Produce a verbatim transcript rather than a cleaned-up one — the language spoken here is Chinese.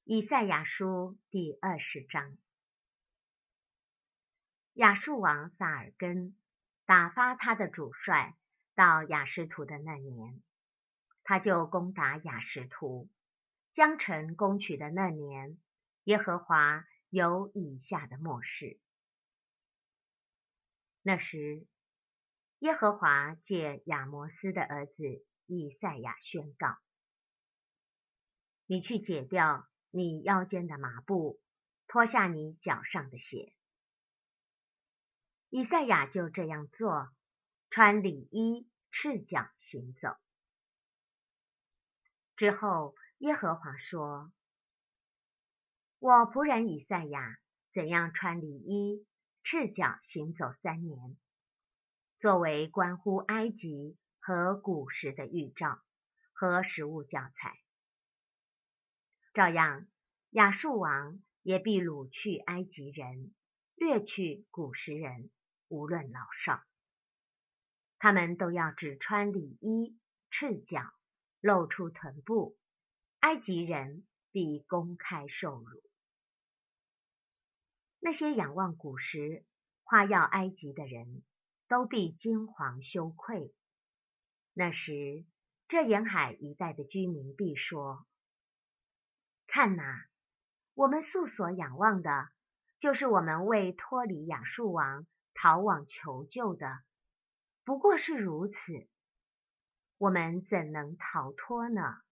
以赛亚书第二十章。亚述王撒尔根打发他的主帅到亚实突的那年，他就攻打亚实突，将城攻取的那年，耶和华有以下的默示。那时，耶和华借亚摩斯的儿子以赛亚宣告：你去解掉你腰间的麻布，脱下你脚上的鞋。以赛亚就这样做，穿里衣，赤脚行走。之后，耶和华说：我仆人以赛亚怎样穿里衣，赤脚行走三年，作为关乎埃及和古时的预兆和实物教材。照样，亚述王也必掳去埃及人，掠去古时人，无论老少。他们都要只穿里衣，赤脚，露出臀部，埃及人必公开受辱。那些仰望古时，夸耀埃及的人，都必惊惶羞愧。那时，这沿海一带的居民必说：看哪，我们素所仰望的，就是我们为脱离亚述王逃往求救的，不过是如此，我们怎能逃脱呢？